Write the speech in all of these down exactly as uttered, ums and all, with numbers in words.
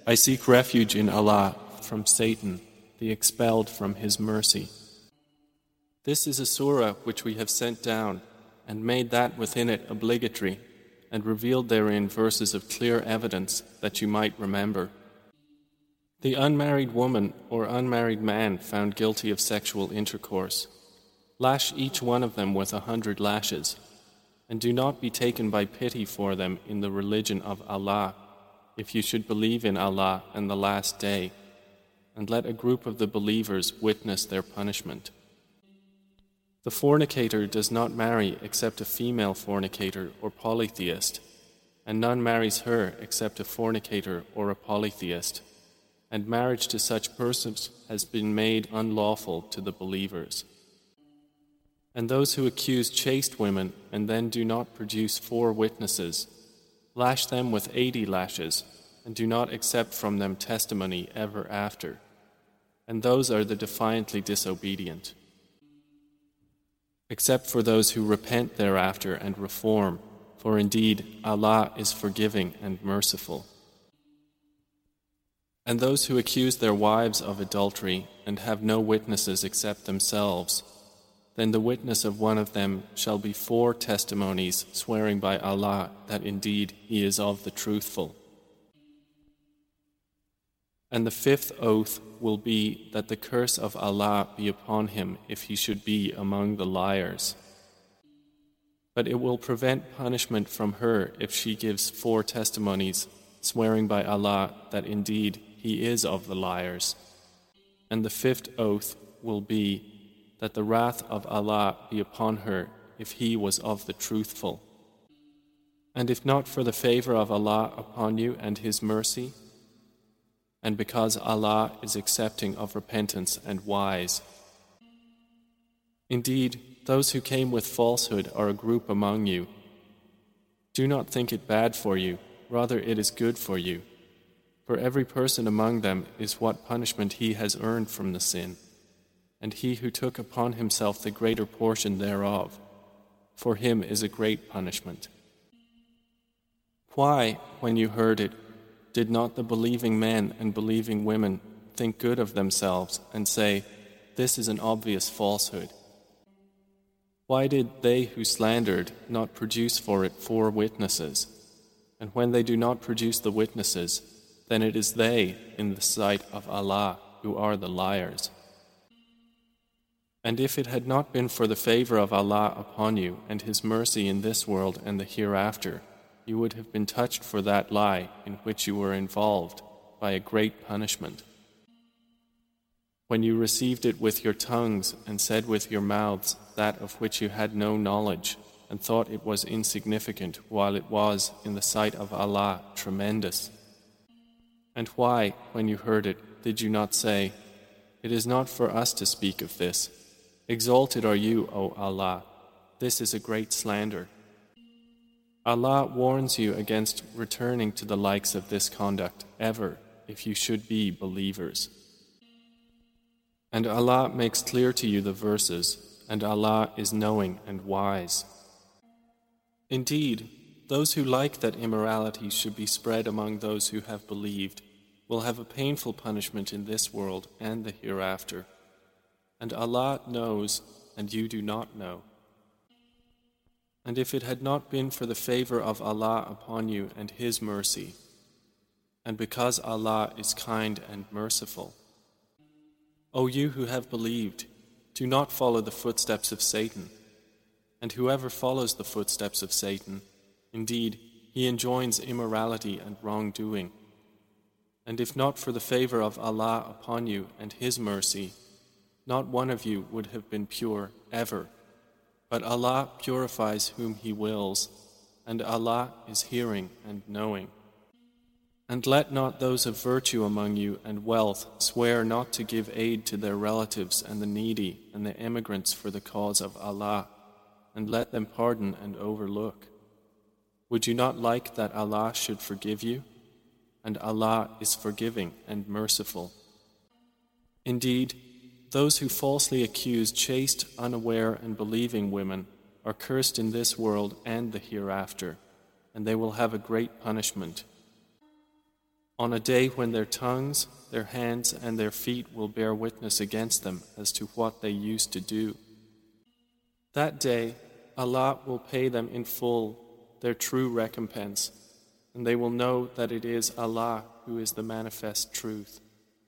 I seek refuge in Allah from Satan, the expelled from His mercy. This is a surah which we have sent down and made that within it obligatory and revealed therein verses of clear evidence that you might remember. The unmarried woman or unmarried man found guilty of sexual intercourse, lash each one of them with a hundred lashes, and do not be taken by pity for them in the religion of Allah, if you should believe in Allah and the last day, and let a group of the believers witness their punishment. The fornicator does not marry except a female fornicator or polytheist, and none marries her except a fornicator or a polytheist, and marriage to such persons has been made unlawful to the believers. And those who accuse chaste women and then do not produce four witnesses, lash them with eighty lashes, and do not accept from them testimony ever after. And those are the defiantly disobedient. Except for those who repent thereafter and reform, for indeed Allah is forgiving and merciful. And those who accuse their wives of adultery and have no witnesses except themselves, then the witness of one of them shall be four testimonies swearing by Allah that indeed he is of the truthful. And the fifth oath will be that the curse of Allah be upon him if he should be among the liars. But it will prevent punishment from her if she gives four testimonies swearing by Allah that indeed he is of the liars. And the fifth oath will be that the wrath of Allah be upon her if he was of the truthful. And if not for the favor of Allah upon you and His mercy, and because Allah is accepting of repentance and wise. Indeed, those who came with falsehood are a group among you. Do not think it bad for you, rather it is good for you. For every person among them is what punishment he has earned from the sin, and he who took upon himself the greater portion thereof, for him is a great punishment. Why, when you heard it, did not the believing men and believing women think good of themselves and say, "This is an obvious falsehood"? Why did they who slandered not produce for it four witnesses? And when they do not produce the witnesses, then it is they, in the sight of Allah, who are the liars. And if it had not been for the favor of Allah upon you and His mercy in this world and the hereafter, you would have been touched for that lie in which you were involved by a great punishment. When you received it with your tongues and said with your mouths that of which you had no knowledge and thought it was insignificant while it was in the sight of Allah tremendous. And why, when you heard it, did you not say, "It is not for us to speak of this. Exalted are you, O Allah. This is a great slander." Allah warns you against returning to the likes of this conduct ever if you should be believers. And Allah makes clear to you the verses, and Allah is knowing and wise. Indeed, those who like that immorality should be spread among those who have believed will have a painful punishment in this world and the hereafter. And Allah knows, and you do not know. And if it had not been for the favor of Allah upon you and His mercy, and because Allah is kind and merciful, O you who have believed, do not follow the footsteps of Satan. And whoever follows the footsteps of Satan, indeed, he enjoins immorality and wrongdoing. And if not for the favor of Allah upon you and His mercy, not one of you would have been pure ever. But Allah purifies whom He wills, and Allah is hearing and knowing. And let not those of virtue among you and wealth swear not to give aid to their relatives and the needy and the emigrants for the cause of Allah, and let them pardon and overlook. Would you not like that Allah should forgive you? And Allah is forgiving and merciful. Indeed, those who falsely accuse chaste, unaware, and believing women are cursed in this world and the hereafter, and they will have a great punishment. on a day when their tongues, their hands, and their feet will bear witness against them as to what they used to do. That day, Allah will pay them in full their true recompense, and they will know that it is Allah who is the manifest truth.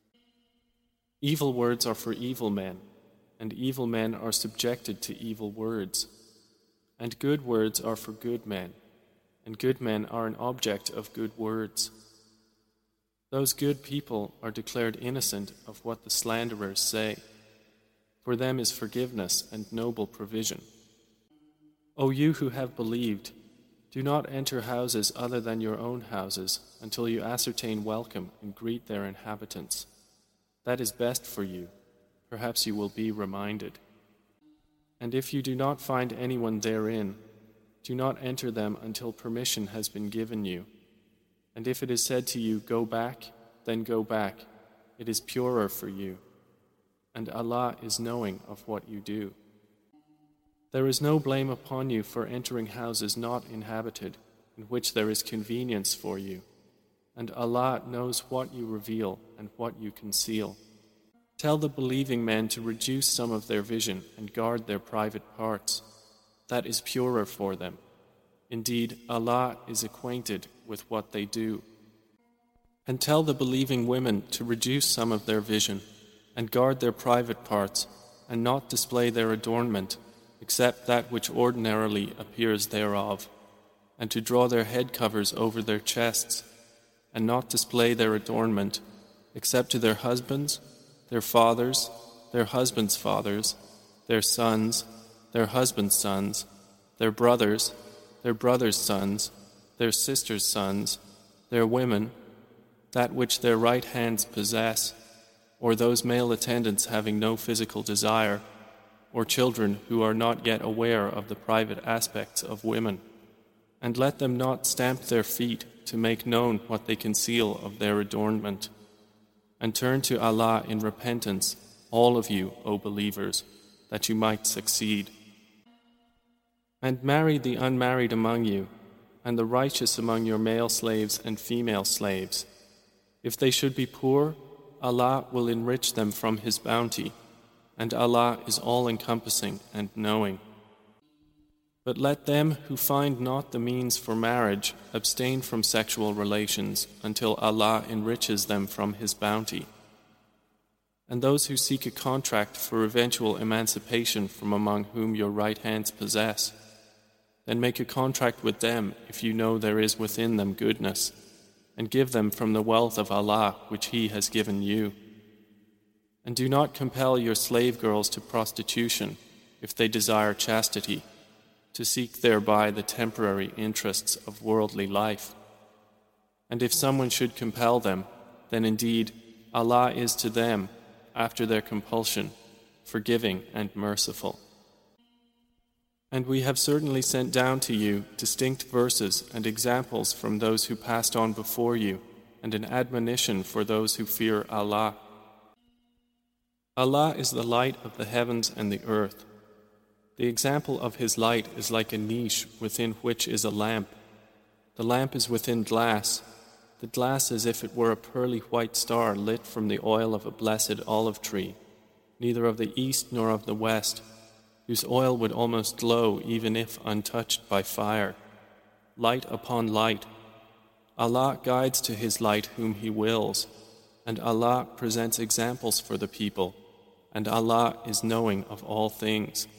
Evil words are for evil men, and evil men are subjected to evil words. And good words are for good men, and good men are an object of good words. Those good people are declared innocent of what the slanderers say. For them is forgiveness and noble provision. O you who have believed, do not enter houses other than your own houses until you ascertain welcome and greet their inhabitants. That is best for you. Perhaps you will be reminded. And if you do not find anyone therein, do not enter them until permission has been given you. And if it is said to you, go back, then go back. It is purer for you. And Allah is knowing of what you do. There is no blame upon you for entering houses not inhabited, in which there is convenience for you. And Allah knows what you reveal and what you conceal. Tell the believing men to reduce some of their vision and guard their private parts. That is purer for them. Indeed, Allah is acquainted with what they do. And tell the believing women to reduce some of their vision and guard their private parts and not display their adornment except that which ordinarily appears thereof, and to draw their head covers over their chests and not display their adornment except to their husbands, their fathers, their husbands' fathers, their sons, their husbands' sons, their brothers, their brothers' sons, their sisters' sons, their women, that which their right hands possess, or those male attendants having no physical desire, or children who are not yet aware of the private aspects of women. And let them not stamp their feet to make known what they conceal of their adornment. And turn to Allah in repentance, all of you, O believers, that you might succeed. And marry the unmarried among you, and the righteous among your male slaves and female slaves. If they should be poor, Allah will enrich them from His bounty, and Allah is all-encompassing and knowing. But let them who find not the means for marriage abstain from sexual relations until Allah enriches them from His bounty. And those who seek a contract for eventual emancipation from among whom your right hands possess, then make a contract with them if you know there is within them goodness, and give them from the wealth of Allah which He has given you. And do not compel your slave girls to prostitution if they desire chastity, to seek thereby the temporary interests of worldly life. And if someone should compel them, then indeed Allah is to them, after their compulsion, forgiving and merciful. And we have certainly sent down to you distinct verses and examples from those who passed on before you, and an admonition for those who fear Allah. Allah is the light of the heavens and the earth. The example of His light is like a niche within which is a lamp. The lamp is within glass, the glass as if it were a pearly white star lit from the oil of a blessed olive tree, neither of the east nor of the west, whose oil would almost glow even if untouched by fire. Light upon light. Allah guides to His light whom He wills, and Allah presents examples for the people, and Allah is knowing of all things.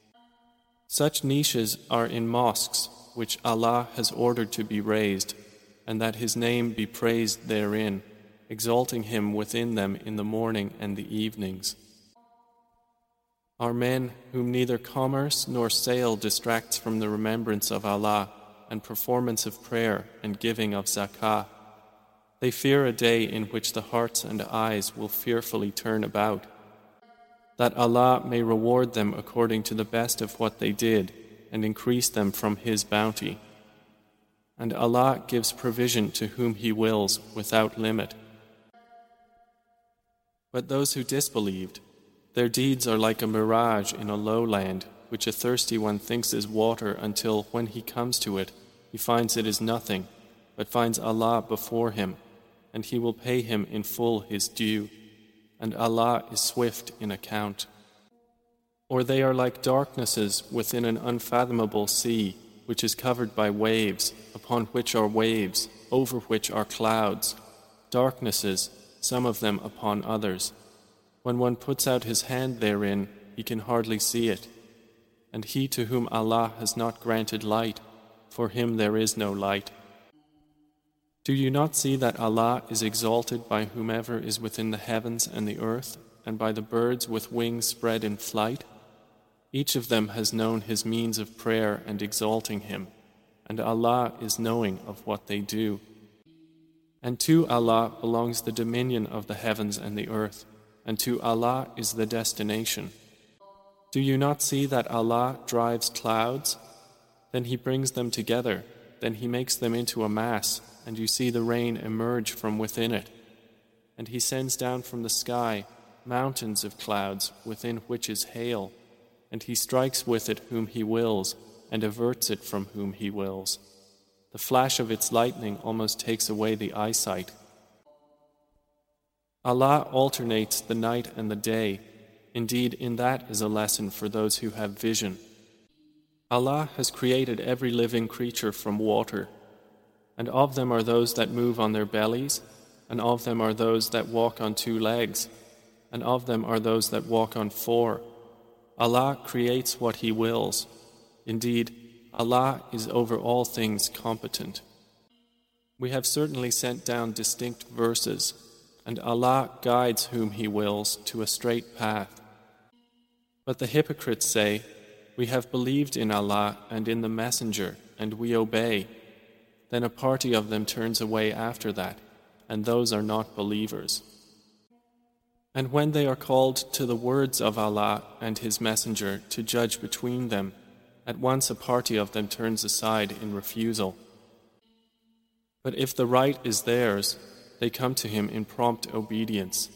Such niches are in mosques which Allah has ordered to be raised, and that His name be praised therein, exalting Him within them in the morning and the evenings. Are men whom neither commerce nor sale distracts from the remembrance of Allah and performance of prayer and giving of zakah. They fear a day in which the hearts and eyes will fearfully turn about, that Allah may reward them according to the best of what they did and increase them from His bounty. And Allah gives provision to whom He wills without limit. But those who disbelieved, their deeds are like a mirage in a lowland, which a thirsty one thinks is water until, when he comes to it, he finds it is nothing, but finds Allah before him, and he will pay him in full his due, and Allah is swift in account. Or they are like darknesses within an unfathomable sea, which is covered by waves, upon which are waves, over which are clouds, darknesses, some of them upon others. When one puts out his hand therein, he can hardly see it. And he to whom Allah has not granted light, for him there is no light. Do you not see that Allah is exalted by whomever is within the heavens and the earth, and by the birds with wings spread in flight? Each of them has known his means of prayer and exalting him, and Allah is knowing of what they do. And to Allah belongs the dominion of the heavens and the earth, and to Allah is the destination. Do you not see that Allah drives clouds? Then He brings them together, then He makes them into a mass, and you see the rain emerge from within it. And He sends down from the sky mountains of clouds within which is hail, and He strikes with it whom He wills, and averts it from whom He wills. The flash of its lightning almost takes away the eyesight. Allah alternates the night and the day. Indeed, in that is a lesson for those who have vision. Allah has created every living creature from water, and of them are those that move on their bellies, and of them are those that walk on two legs, and of them are those that walk on four. Allah creates what He wills. Indeed, Allah is over all things competent. We have certainly sent down distinct verses, and Allah guides whom He wills to a straight path. But the hypocrites say, "We have believed in Allah and in the Messenger, and we obey." Then a party of them turns away after that, and those are not believers. And when they are called to the words of Allah and His Messenger to judge between them, at once a party of them turns aside in refusal. But if the right is theirs, they come to Him in prompt obedience.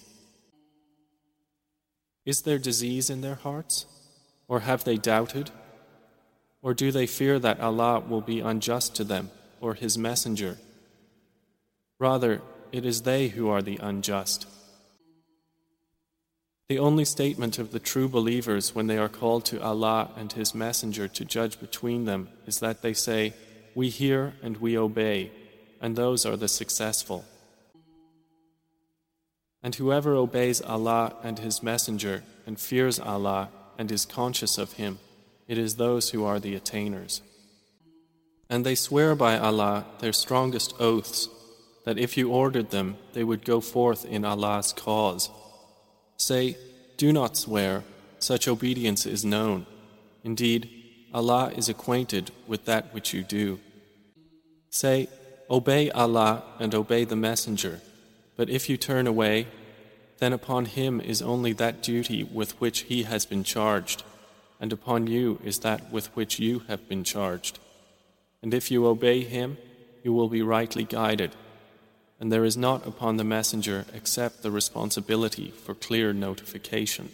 Is there disease in their hearts? Or have they doubted? Or do they fear that Allah will be unjust to them, or His Messenger? Rather, it is they who are the unjust. The only statement of the true believers when they are called to Allah and His Messenger to judge between them is that they say, "We hear and we obey," and those are the successful. And whoever obeys Allah and His Messenger and fears Allah and is conscious of Him, it is those who are the attainers. And they swear by Allah their strongest oaths, that if you ordered them, they would go forth in Allah's cause. Say, "Do not swear, such obedience is known. Indeed, Allah is acquainted with that which you do." Say, "Obey Allah and obey the Messenger, but if you turn away, then upon him is only that duty with which he has been charged, and upon you is that with which you have been charged. And if you obey him, you will be rightly guided. And there is not upon the Messenger except the responsibility for clear notification.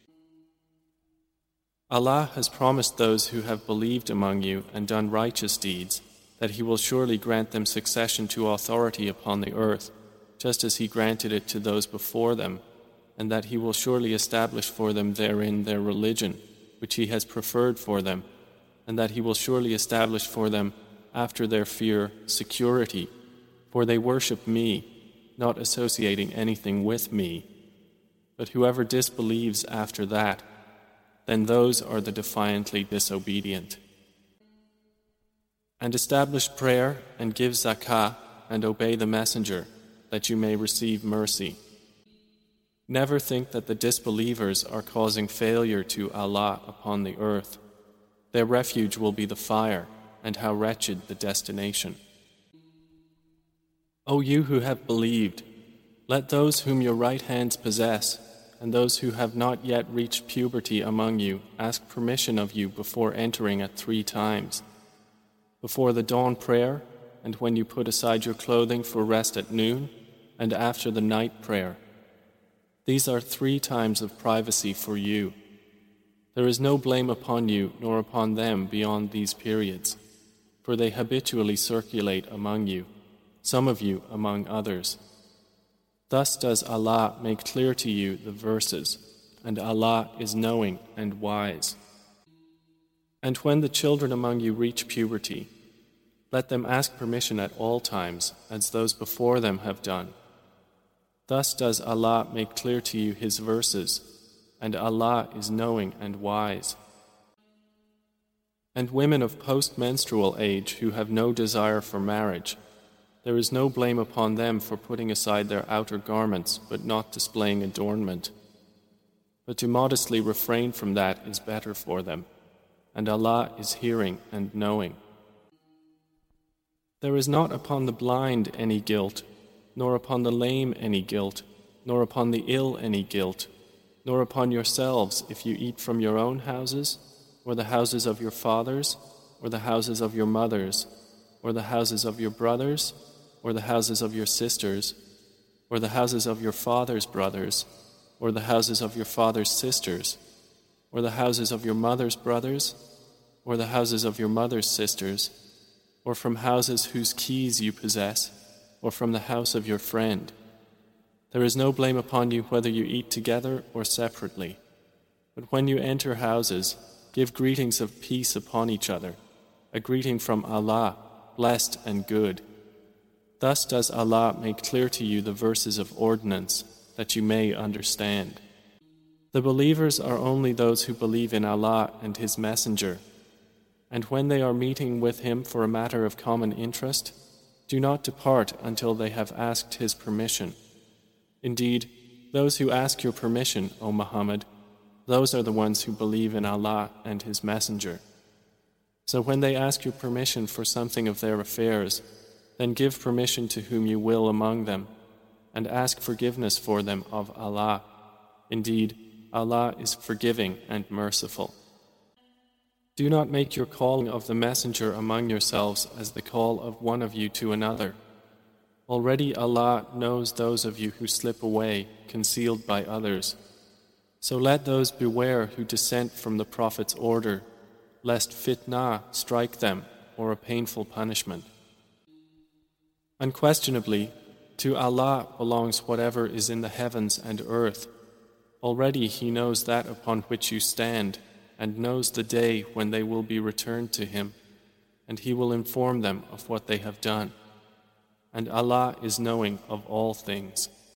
Allah has promised those who have believed among you and done righteous deeds that He will surely grant them succession to authority upon the earth, just as He granted it to those before them, and that He will surely establish for them therein their religion, which He has preferred for them, and that He will surely establish for them after their fear security, for they worship Me, not associating anything with Me. But whoever disbelieves after that, then those are the defiantly disobedient. And establish prayer and give zakah and obey the Messenger, that you may receive mercy. Never think that the disbelievers are causing failure to Allah upon the earth. Their refuge will be the fire, and how wretched the destination. O you who have believed, let those whom your right hands possess, and those who have not yet reached puberty among you, ask permission of you before entering at three times. Before the dawn prayer, and when you put aside your clothing for rest at noon, and after the night prayer. These are three times of privacy for you. There is no blame upon you nor upon them beyond these periods, for they habitually circulate among you, some of you among others, Thus does Allah make clear to you the verses, and Allah is knowing and wise. And when the children among you reach puberty, let them ask permission at all times, as those before them have done. Thus does Allah make clear to you His verses, and Allah is knowing and wise. And women of post-menstrual age who have no desire for marriage, there is no blame upon them for putting aside their outer garments but not displaying adornment. But to modestly refrain from that is better for them, and Allah is hearing and knowing. There is not upon the blind any guilt, nor upon the lame any guilt, nor upon the ill any guilt, nor upon yourselves if you eat from your own houses, or the houses of your fathers, or the houses of your mothers, or the houses of your brothers, or the houses of your sisters, or the houses of your father's brothers, or the houses of your father's sisters, or the houses of your mother's brothers, or the houses of your mother's sisters, or from houses whose keys you possess, or from the house of your friend. There is no blame upon you whether you eat together or separately. But when you enter houses, give greetings of peace upon each other, a greeting from Allah, blessed and good. Thus does Allah make clear to you the verses of ordinance, that you may understand. The believers are only those who believe in Allah and His Messenger, and when they are meeting with Him for a matter of common interest, do not depart until they have asked His permission. Indeed, those who ask your permission, O Muhammad, those are the ones who believe in Allah and His Messenger. So when they ask your permission for something of their affairs, then give permission to whom you will among them, and ask forgiveness for them of Allah. Indeed, Allah is forgiving and merciful. Do not make your calling of the Messenger among yourselves as the call of one of you to another. Already Allah knows those of you who slip away, concealed by others. So let those beware who dissent from the Prophet's order, lest fitna strike them or a painful punishment. Unquestionably, to Allah belongs whatever is in the heavens and earth. Already He knows that upon which you stand, and knows the day when they will be returned to Him, and He will inform them of what they have done. And Allah is knowing of all things.